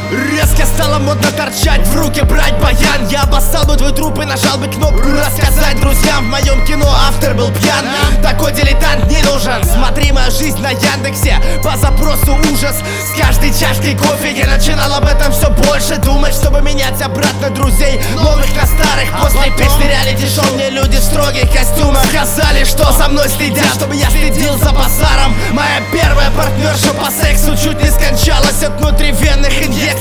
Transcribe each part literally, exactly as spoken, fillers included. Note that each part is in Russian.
Резко стало модно торчать, в руки брать баян. Я обоссал бы твой труп и нажал бы кнопку рассказать друзьям. В моем кино автор был пьян. Такой дилетант не нужен. Смотри мою жизнь на Яндексе по запросу ужас. С каждой чашкой кофе я начинал об этом все больше думать, чтобы менять обратно друзей, новых на старых. После песни реалити-шоу мне люди в строгих костюмах сказали, что со мной следят, чтобы я следил за базаром. Моя первая партнерша по сексу чуть не скончалась от внутривенных инъекций.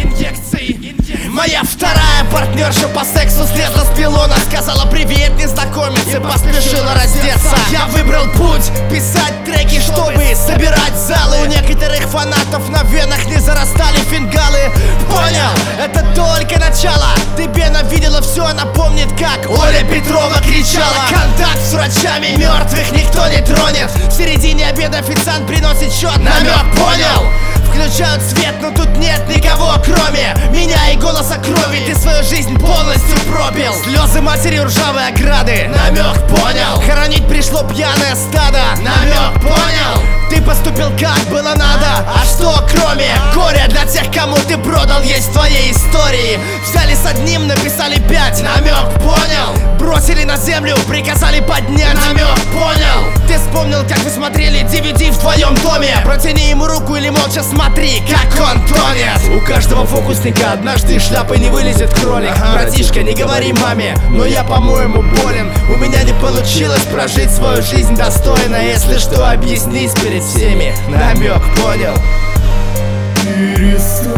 Моя вторая партнерша по сексу слезла с пилона, сказала привет, незнакомец, и поспешила раздеться. Я выбрал путь писать треки, чтобы собирать залы. У некоторых фанатов на венах не зарастали фингалы. Понял, это только начало. Ты Бена видела все, она помнит, как Оля Петрова кричала. Контакт с врачами, мертвых никто не тронет. В середине обеда официант приносит счет, намек понял. Включают свет, но тут нет никого, кроме меня и голоса крови. Ты свою жизнь полностью пробил. Слезы матери, ржавые ограды. Намек понял. Хоронить пришло пьяное стадо. Намек понял. Ты поступил как было надо. А что кроме горя для тех, кому ты продал, есть в твоей истории? Взяли с одним, написали пять. Намек понял. Бросили на землю, приказали поднять. Намек понял. Ты вспомнил, как вы смотрели ди ви ди в твоем доме. Протяни ему руку или молча смотри, как он тонет. У каждого фокусника однажды из шляпы не вылезет кролик. Братишка, не говори маме, но я, по-моему, болен. У меня не получилось прожить свою жизнь достойно. Если что, объяснись перед всеми. Намек понял. Перестань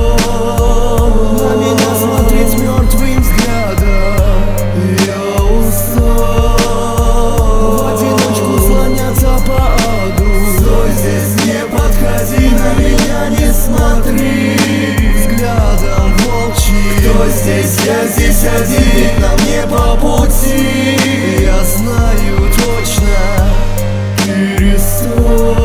на меня смотреть мертвым взглядом. Я устал в одиночку слоняться по аду. Стой здесь, не подходи, на меня не смотри взглядом волчьим. Кто здесь? Я здесь один, ведь нам не по пути. Я знаю точно. Перестань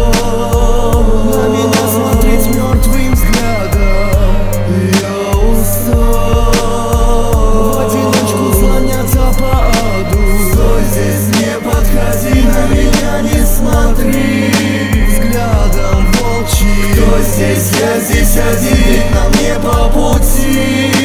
на меня смотреть мертвым взглядом. Я устал в одиночку слоняться по аду. Стой здесь, не подходи, на меня не смотри взглядом волчьим. Кто здесь? Я здесь один, ведь нам не по пути.